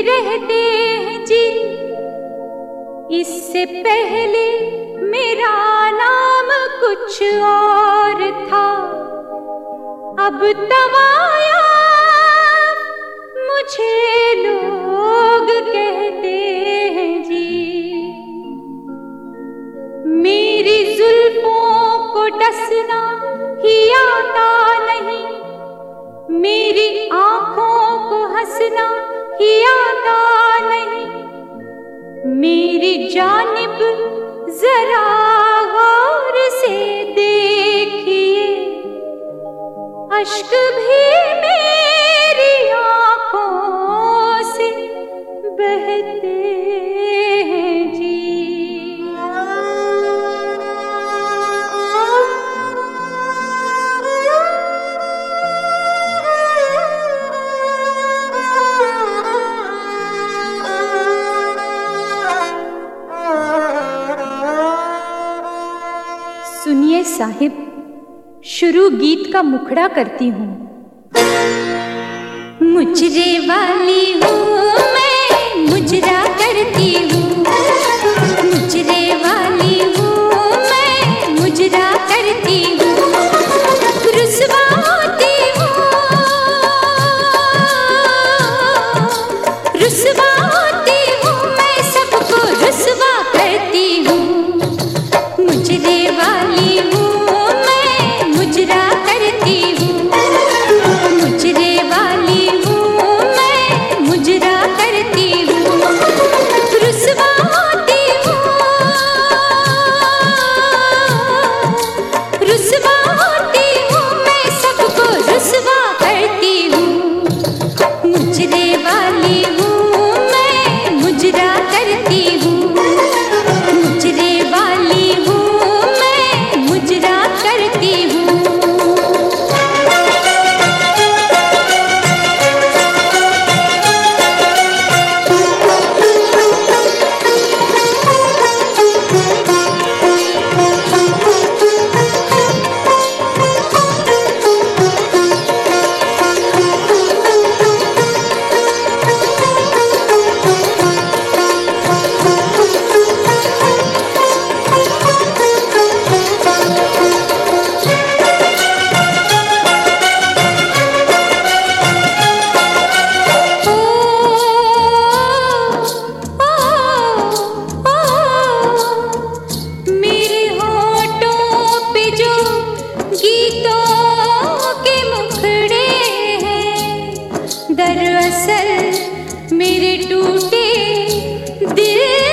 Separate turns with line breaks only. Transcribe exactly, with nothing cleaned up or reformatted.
रहते हैं जी। इससे पहले मेरा नाम कुछ और था, अब तवाया मुझे लोग कहते हैं जी। मेरी जुल्फों को डसना ही आता नहीं, मेरी आंखों को हंसना ही आता नहीं। मेरी जानिब जरा गौर से देखिए, अश्क भी मेरी आंखों से बहते हैं जी। सुनिए साहिब, शुरू गीत का मुखड़ा करती हूँ। मुजरे वाली हूँ मैं, मुजरा करती हूँ। मुजरे वाली हूँ मैं, मुजरा करती हूँ। रुसवा होती हूँ, रुसवा होती हूँ मैं, सबको रुसवा करती हूँ। मुजरे वाली हूँ मैं, मुजरा करती हूँ। मुजरे वाली हूँ मैं, मुजरा करती हूँ। रुसवा होती हूँ, रुसवा होती हूँ मैं, सबको रुसवा करती हूँ। मुजरे वाली हूँ मैं, मुजरा करती हूँ। मुजरे वाली हूँ मैं, मुजरा करती हूँ। मेरे होठों पे जो गीतों के मुखड़े हैं, दरअसल मेरे टूटे दिल